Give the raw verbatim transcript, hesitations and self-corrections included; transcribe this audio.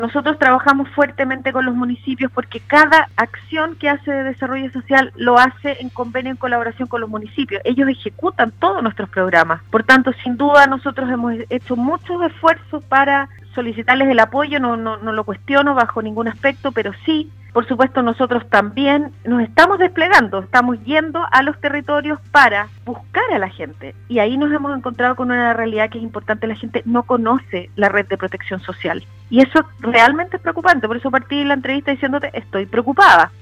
Nosotros trabajamos fuertemente con los municipios porque cada acción que hace de desarrollo social lo hace en convenio, en colaboración con los municipios. Ellos ejecutan todos nuestros programas. Por tanto, sin duda, nosotros hemos hecho muchos esfuerzos para solicitarles el apoyo, no, no, no lo cuestiono bajo ningún aspecto, pero sí, por supuesto, nosotros también nos estamos desplegando, estamos yendo a los territorios para buscar a la gente. Y ahí nos hemos encontrado con una realidad que es importante: la gente no conoce la red de protección social. Y eso realmente es preocupante, por eso partí la entrevista diciéndote, estoy preocupada.